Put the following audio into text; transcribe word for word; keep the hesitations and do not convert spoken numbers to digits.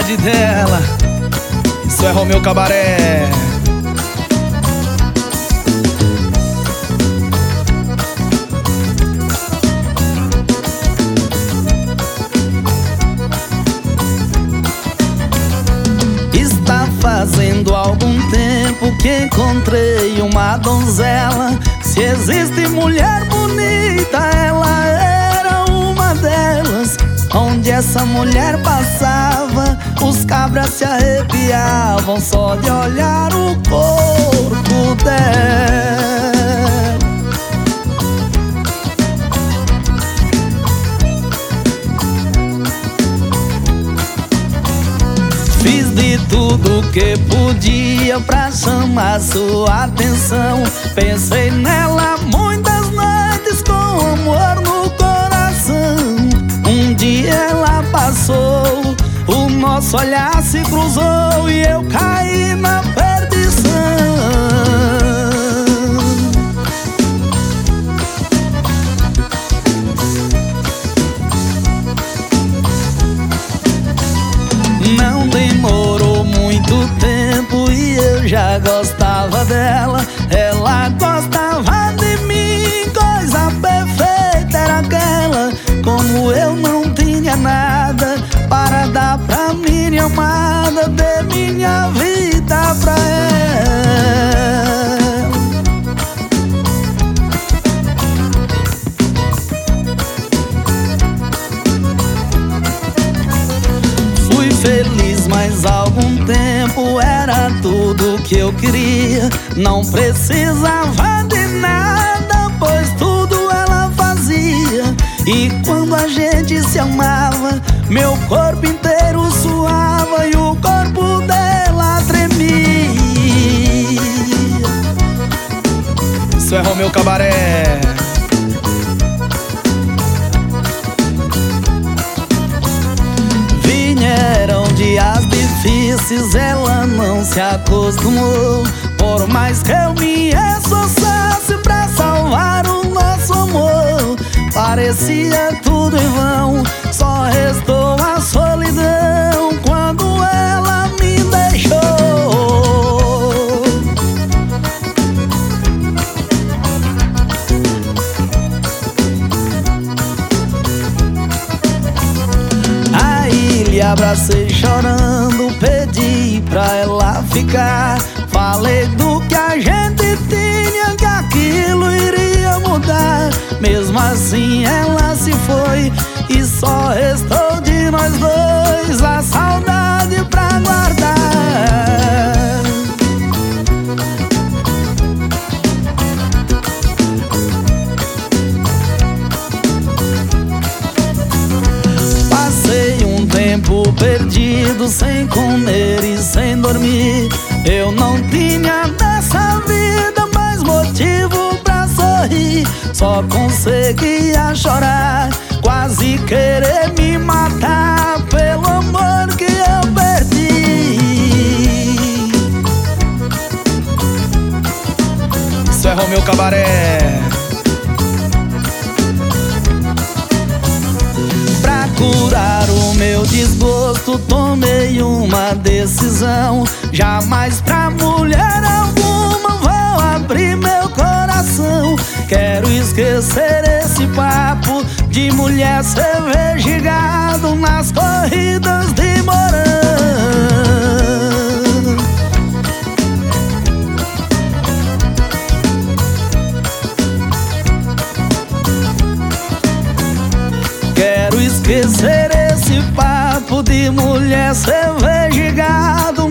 saudade dela. Isso é Romeu Cabaré. Está fazendo algum tempo que encontrei uma donzela. Se existe mulher bonita, ela era uma delas. Onde essa mulher passava, os cabras se arrepiavam só de olhar o corpo dela. Fiz de tudo que podia pra chamar sua atenção. Pensei nela muitas noites com amor no coração. Um dia ela passou, o nosso olhar se cruzou e eu caí na perdição. Não demorou muito tempo e eu já gostava dela. Ela gostava de mim, coisa perfeita era aquela. Como eu não tinha nada para dar pra minha amada, dei minha vida pra ela. Fui feliz, mas algum tempo era tudo que eu queria. Não precisava de nada, pois tudo ela fazia. E quando a gente se amava, meu corpo inteiro suava e o corpo dela tremia. Isso é Romeu Cabaré. Vieram dias difíceis, ela não se acostumou. Por mais que eu me esforçasse pra salvar o nosso amor, parecia tudo em vão, só restou a solidão quando ela me deixou. Aí lhe abracei chorando, pedi pra ela ficar. Falei do que a gente tinha, que aquilo iria mudar. Mesmo assim ela se foi e só restou de nós dois a saudade pra guardar. Passei um tempo perdido, sem comer e sem dormir. Eu não tinha dessa vida mais motivo pra sorrir. Só conseguia chorar, quase querer me matar pelo amor que eu perdi. Isso é Romeu Cabaré. Pra curar o meu desgosto, tomei uma decisão. Jamais pra mulher alguma vou abrir meu coração. Quero esquecer esse papo de mulher cerveja e gado nas corridas de Mourão. Quero esquecer esse papo de mulher cerveja e gado